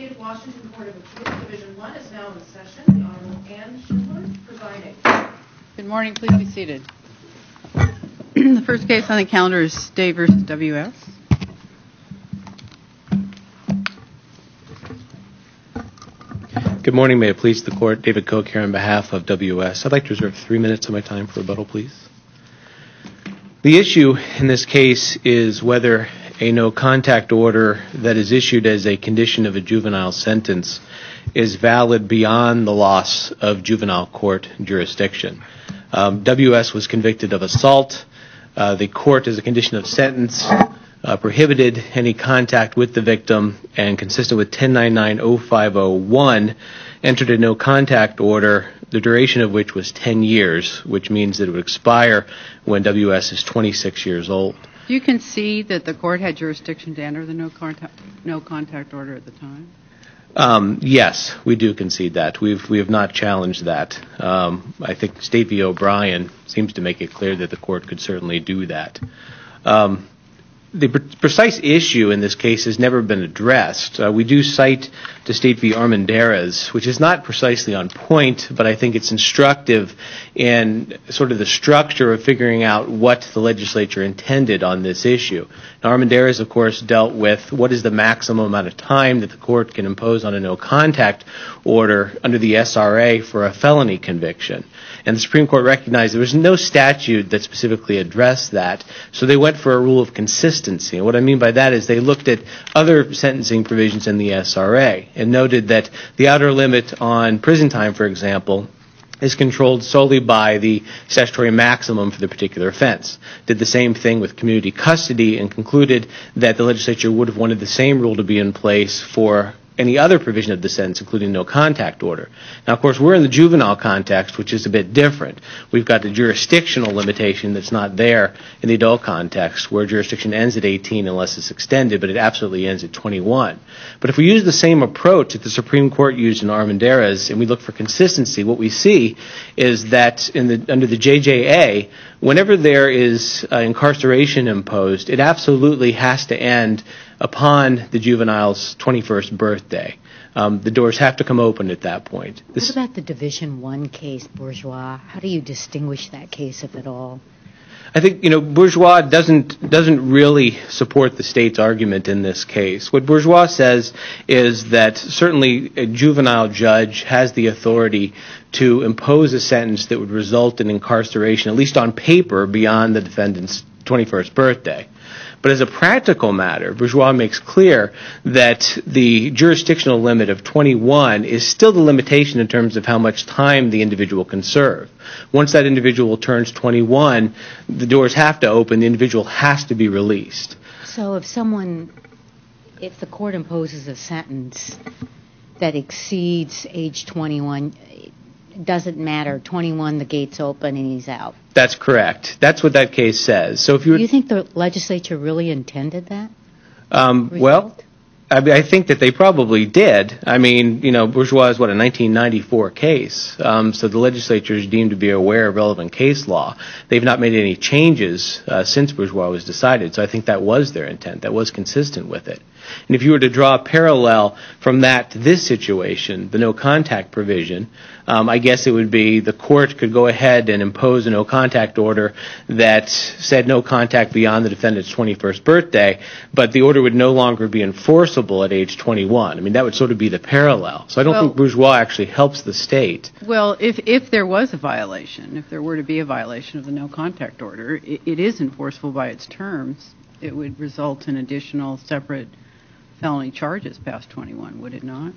State of Washington Court of Appeals, Division 1 is now in session. The Honorable Anne Schindler presiding. Good morning. Please be seated. The first case on the calendar is State v. WS. Good morning. May it please the Court. David Koch here on behalf of WS. I'd like to reserve 3 minutes of my time for rebuttal, please. The issue in this case is whether a no-contact order that is issued as a condition of a juvenile sentence is valid beyond the loss of juvenile court jurisdiction. WS was convicted of assault. The court, as a condition of sentence, prohibited any contact with the victim, and consistent with 1099-0501, entered a no-contact order, the duration of which was 10 years, which means that it would expire when WS is 26 years old. Do you concede that the court had jurisdiction to enter the no-contact order at the time? Yes, we do concede that. We have not challenged that. I think State v. O'Brien seems to make it clear that the court could certainly do that. The precise issue in this case has never been addressed. We do cite to State v. Armendariz, which is not precisely on point, but I think it's instructive in sort of the structure of figuring out what the legislature intended on this issue. Now, Armendariz, of course, dealt with what is the maximum amount of time that the court can impose on a no-contact order under the SRA for a felony conviction. And the Supreme Court recognized there was no statute that specifically addressed that, so they went for a rule of consistency. And what I mean by that is they looked at other sentencing provisions in the SRA and noted that the outer limit on prison time, for example, is controlled solely by the statutory maximum for the particular offense. Did the same thing with community custody and concluded that the legislature would have wanted the same rule to be in place for any other provision of the sentence, including no contact order. Now, of course, we're in the juvenile context, which is a bit different. We've got the jurisdictional limitation that's not there in the adult context, where jurisdiction ends at 18 unless it's extended, but it absolutely ends at 21. But if we use the same approach that the Supreme Court used in Armendariz and we look for consistency, what we see is that under the JJA, whenever there is incarceration imposed, it absolutely has to end upon the juvenile's 21st birthday. The doors have to come open at that point. What about the Division I case, Bourgeois? How do you distinguish that case, if at all? I think, Bourgeois doesn't really support the state's argument in this case. What Bourgeois says is that certainly a juvenile judge has the authority to impose a sentence that would result in incarceration, at least on paper, beyond the defendant's 21st birthday. But as a practical matter, Bourgeois makes clear that the jurisdictional limit of 21 is still the limitation in terms of how much time the individual can serve. Once that individual turns 21, the doors have to open, the individual has to be released. So if the court imposes a sentence that exceeds age 21, it doesn't matter. 21, the gate's open and he's out. That's correct. That's what that case says. So if Do you think the legislature really intended that? Well, I think that they probably did. I mean, Bourgeois is, a 1994 case. So the legislature is deemed to be aware of relevant case law. They've not made any changes since Bourgeois was decided. So I think that was their intent. That was consistent with it. And if you were to draw a parallel from that to this situation, the no-contact provision, I guess it would be the court could go ahead and impose a no-contact order that said no contact beyond the defendant's 21st birthday, but the order would no longer be enforceable at age 21. I mean, that would sort of be the parallel. So I don't think Bourgeois actually helps the state. Well, if there was a violation, if there were to be a violation of the no-contact order, it is enforceable by its terms. It would result in additional separate felony charges past 21, would it not?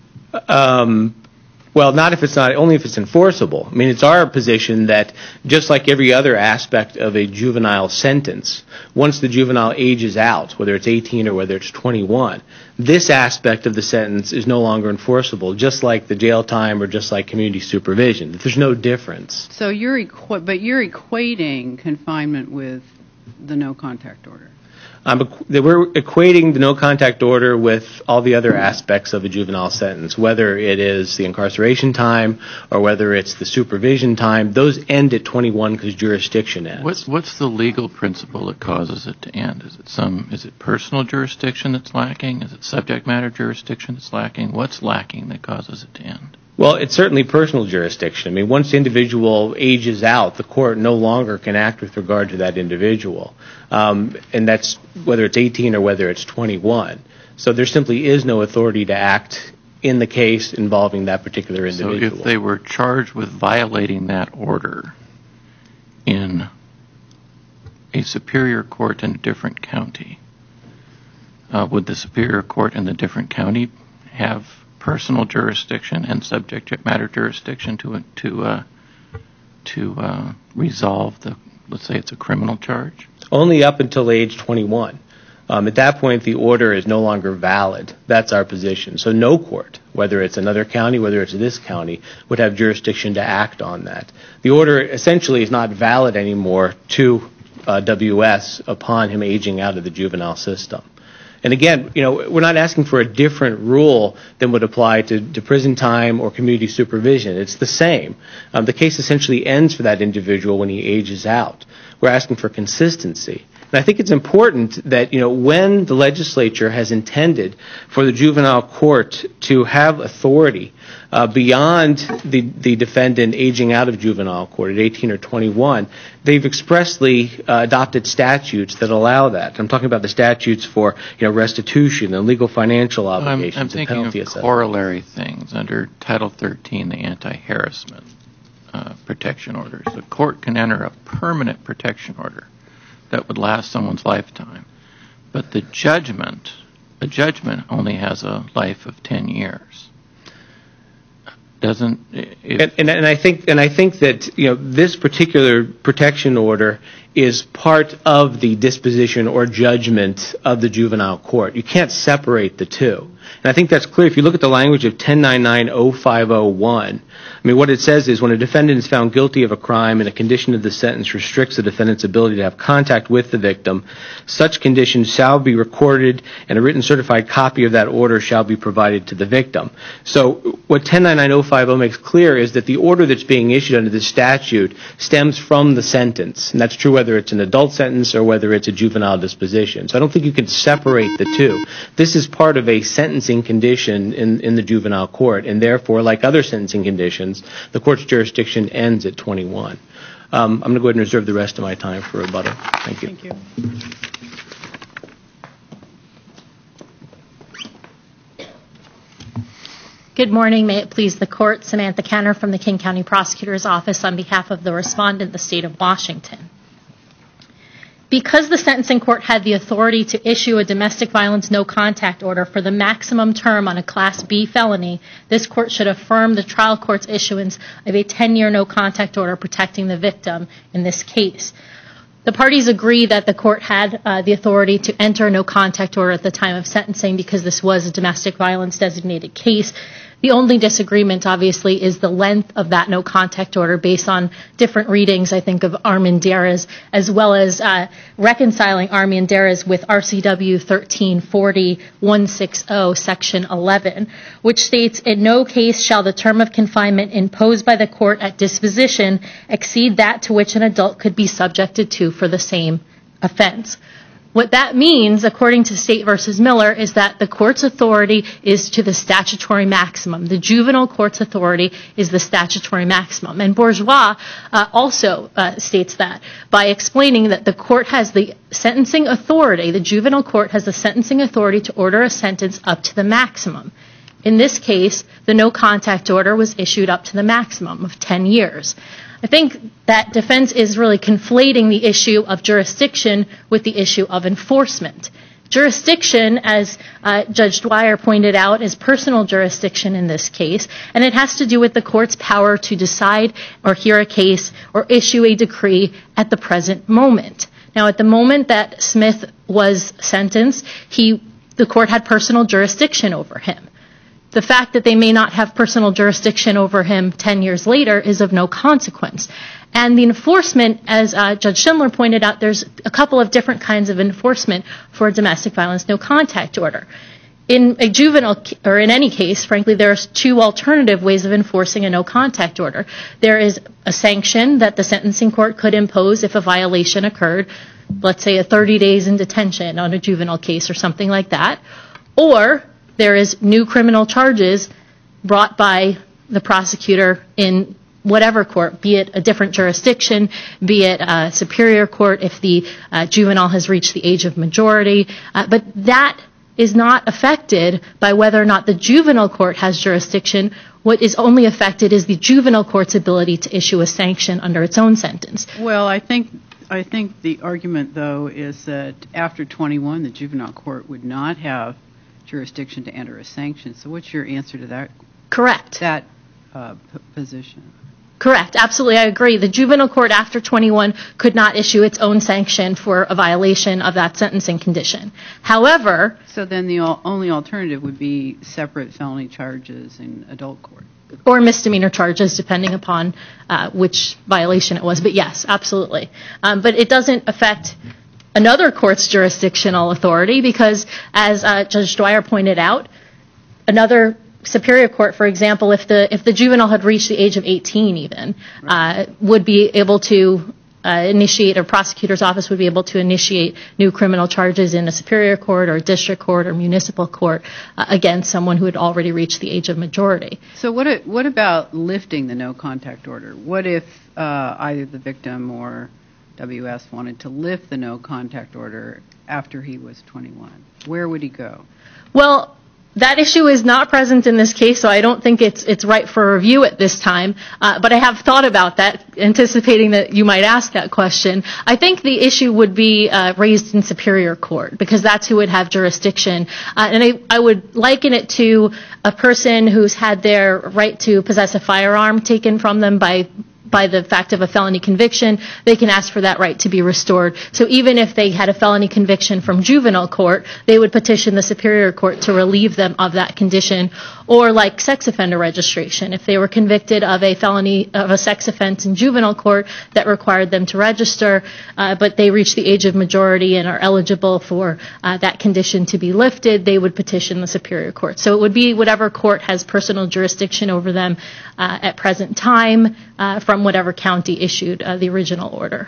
Well, only if it's enforceable. I mean, it's our position that just like every other aspect of a juvenile sentence, once the juvenile ages out, whether it's 18 or whether it's 21, this aspect of the sentence is no longer enforceable, just like the jail time or just like community supervision. There's no difference. So you're equating confinement with the no-contact order. We're equating the no-contact order with all the other aspects of a juvenile sentence, whether it is the incarceration time or whether it's the supervision time. Those end at 21 because jurisdiction ends. What's the legal principle that causes it to end? Is it personal jurisdiction that's lacking? Is it subject matter jurisdiction that's lacking? What's lacking that causes it to end? Well, it's certainly personal jurisdiction. I mean, once the individual ages out, the court no longer can act with regard to that individual. And that's whether it's 18 or whether it's 21. So there simply is no authority to act in the case involving that particular individual. So if they were charged with violating that order in a superior court in a different county, would the superior court in the different county have personal jurisdiction and subject matter jurisdiction to resolve the, let's say it's a criminal charge? Only up until age 21. At that point, the order is no longer valid. That's our position. So no court, whether it's another county, whether it's this county, would have jurisdiction to act on that. The order essentially is not valid anymore to WS upon him aging out of the juvenile system. And again, we're not asking for a different rule than would apply to prison time or community supervision. It's the same. The case essentially ends for that individual when he ages out. We're asking for consistency. And I think it's important that, when the legislature has intended for the juvenile court to have authority beyond the defendant aging out of juvenile court at 18 or 21, they've expressly adopted statutes that allow that. I'm talking about the statutes for, restitution and legal financial obligations. I'm thinking of corollary things under Title 13, the anti-harassment protection orders. The court can enter a permanent protection order that would last someone's lifetime, but a judgment only has a life of 10 years. And I think that this particular protection order is part of the disposition or judgment of the juvenile court. You can't separate the two. And I think that's clear. If you look at the language of 1099-0501, what it says is when a defendant is found guilty of a crime and a condition of the sentence restricts the defendant's ability to have contact with the victim, such conditions shall be recorded and a written certified copy of that order shall be provided to the victim. So what 1099-050 makes clear is that the order that's being issued under this statute stems from the sentence. And that's true whether it's an adult sentence or whether it's a juvenile disposition. So I don't think you can separate the two. This is part of a sentencing condition in the juvenile court, and therefore, like other sentencing conditions, the court's jurisdiction ends at 21. I'm going to go ahead and reserve the rest of my time for rebuttal. Thank you. Thank you. Good morning. May it please the court. Samantha Kenner from the King County Prosecutor's Office on behalf of the respondent, the state of Washington. Because the sentencing court had the authority to issue a domestic violence no-contact order for the maximum term on a Class B felony, this court should affirm the trial court's issuance of a 10-year no-contact order protecting the victim in this case. The parties agree that the court had the authority to enter a no-contact order at the time of sentencing because this was a domestic violence designated case. The only disagreement, obviously, is the length of that no-contact order based on different readings, I think, of Armendariz, as well as reconciling Armendariz with RCW 1340-160, Section 11, which states, in no case shall the term of confinement imposed by the court at disposition exceed that to which an adult could be subjected to for the same offense. What that means, according to State v. Miller, is that the court's authority is to the statutory maximum. The juvenile court's authority is the statutory maximum. And Bourgeois also states that by explaining that the court has the sentencing authority, the juvenile court has the sentencing authority to order a sentence up to the maximum. In this case, the no-contact order was issued up to the maximum of 10 years. I think that defense is really conflating the issue of jurisdiction with the issue of enforcement. Jurisdiction, as Judge Dwyer pointed out, is personal jurisdiction in this case, and it has to do with the court's power to decide or hear a case or issue a decree at the present moment. Now, at the moment that Smith was sentenced, the court had personal jurisdiction over him. The fact that they may not have personal jurisdiction over him 10 years later is of no consequence. And the enforcement, as Judge Schindler pointed out, there's a couple of different kinds of enforcement for a domestic violence no contact order. In a juvenile, or in any case, frankly, there's two alternative ways of enforcing a no contact order. There is a sanction that the sentencing court could impose if a violation occurred, let's say a 30 days in detention on a juvenile case or something like that. Or there is new criminal charges brought by the prosecutor in whatever court, be it a different jurisdiction, be it a superior court if the juvenile has reached the age of majority. But that is not affected by whether or not the juvenile court has jurisdiction. What is only affected is the juvenile court's ability to issue a sanction under its own sentence. Well, I think the argument, though, is that after 21, the juvenile court would not have jurisdiction to enter a sanction. So what's your answer to that? Correct. That position? Correct. Absolutely. I agree. The juvenile court after 21 could not issue its own sanction for a violation of that sentencing condition. However, so then the only alternative would be separate felony charges in adult court. Or misdemeanor charges, depending upon which violation it was. But yes, absolutely. But it doesn't affect another court's jurisdictional authority because, as Judge Dwyer pointed out, another superior court, for example, if the juvenile had reached the age of 18 even, would be able to initiate, or prosecutor's office would be able to initiate new criminal charges in a superior court or district court or municipal court against someone who had already reached the age of majority. So what about lifting the no contact order? What if either the victim or WS wanted to lift the no contact order after he was 21? Where would he go? Well, that issue is not present in this case, so I don't think it's right for review at this time. But I have thought about that, anticipating that you might ask that question. I think the issue would be raised in superior court, because that's who would have jurisdiction. And I would liken it to a person who's had their right to possess a firearm taken from them by the fact of a felony conviction. They can ask for that right to be restored. So even if they had a felony conviction from juvenile court, they would petition the superior court to relieve them of that condition. Or like sex offender registration, if they were convicted of a sex offense in juvenile court that required them to register, but they reached the age of majority and are eligible for that condition to be lifted, they would petition the superior court. So it would be whatever court has personal jurisdiction over them at present time from whatever county issued the original order.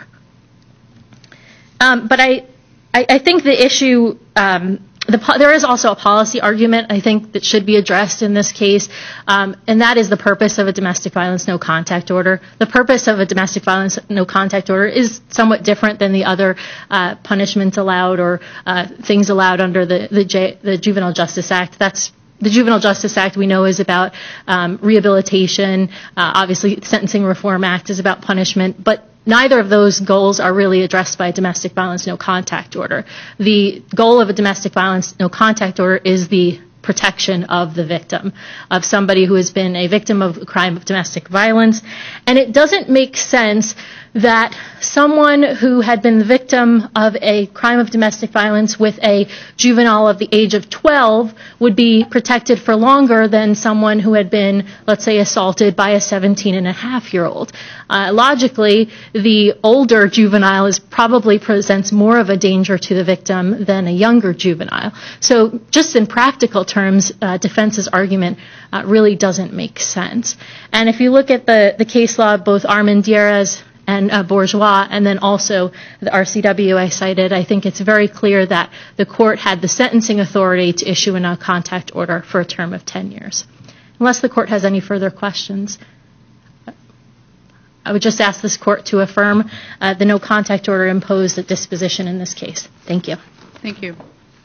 But I think the issue, there is also a policy argument, I think, that should be addressed in this case, and that is the purpose of a domestic violence no contact order. The purpose of a domestic violence no contact order is somewhat different than the other punishments allowed or things allowed under the Juvenile Justice Act. The Juvenile Justice Act, we know, is about rehabilitation. Obviously, the Sentencing Reform Act is about punishment, but neither of those goals are really addressed by a domestic violence no contact order. The goal of a domestic violence no contact order is the protection of the victim, of somebody who has been a victim of a crime of domestic violence. And it doesn't make sense that someone who had been the victim of a crime of domestic violence with a juvenile of the age of 12 would be protected for longer than someone who had been, let's say, assaulted by a 17-and-a-half-year-old. Logically, the older juvenile probably presents more of a danger to the victim than a younger juvenile. So just in practical terms, defense's argument really doesn't make sense. And if you look at the case law, both Armendariz and Bourgeois, and then also the RCW I cited, I think it's very clear that the court had the sentencing authority to issue a no-contact order for a term of 10 years. Unless the court has any further questions, I would just ask this court to affirm the no-contact order imposed at disposition in this case. Thank you. Thank you.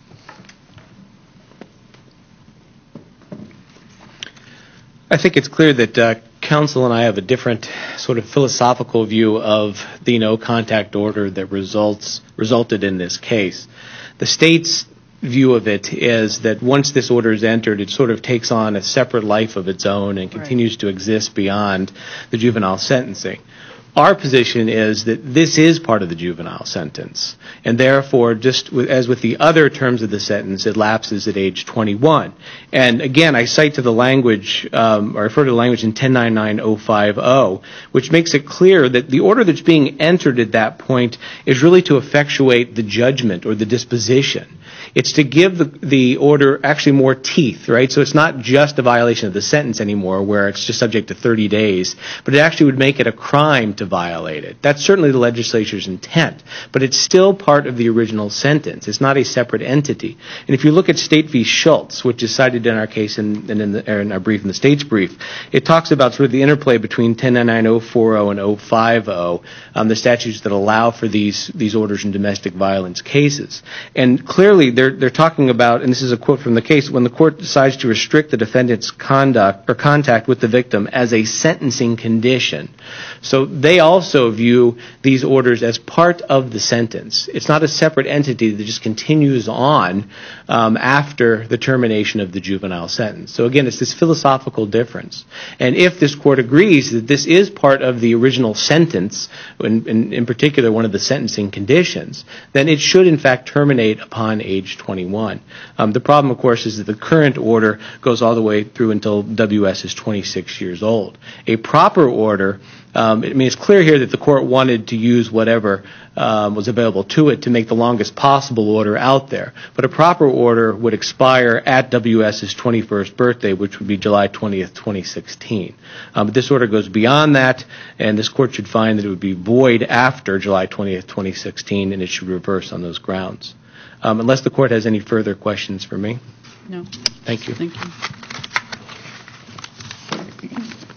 I think it's clear that counsel and I have a different sort of philosophical view of the no-contact order that resulted in this case. The state's view of it is that once this order is entered, it sort of takes on a separate life of its own and continues to exist beyond the juvenile sentencing. Our position is that this is part of the juvenile sentence, and therefore, just as with the other terms of the sentence, it lapses at age 21. And again, I cite to the language, or refer to the language in 1099-050, which makes it clear that the order that's being entered at that point is really to effectuate the judgment or the disposition. It's to give the order actually more teeth, right? So it's not just a violation of the sentence anymore where it's just subject to 30 days, but it actually would make it a crime to violate it. That's certainly the legislature's intent, but it's still part of the original sentence. It's not a separate entity. And if you look at State v. Schultz, which is cited in our case and in our brief, in the State's brief, it talks about sort of the interplay between 1099-040 and 050, the statutes that allow for these orders in domestic violence cases. And clearly, they're talking about, and this is a quote from the case, when the court decides to restrict the defendant's conduct or contact with the victim as a sentencing condition. So they also view these orders as part of the sentence. It's not a separate entity that just continues on after the termination of the juvenile sentence. So again, it's this philosophical difference. And if this court agrees that this is part of the original sentence, in particular one of the sentencing conditions, then it should in fact terminate upon age 21. The problem, of course, is that the current order goes all the way through until WS is 26 years old. A proper order, it's clear here that the court wanted to use whatever was available to it to make the longest possible order out there. But a proper order would expire at WS's 21st birthday, which would be July 20th, 2016. But this order goes beyond that, and this court should find that it would be void after July 20th, 2016, and it should reverse on those grounds. Unless the court has any further questions for me. No. Thank you. Thank you.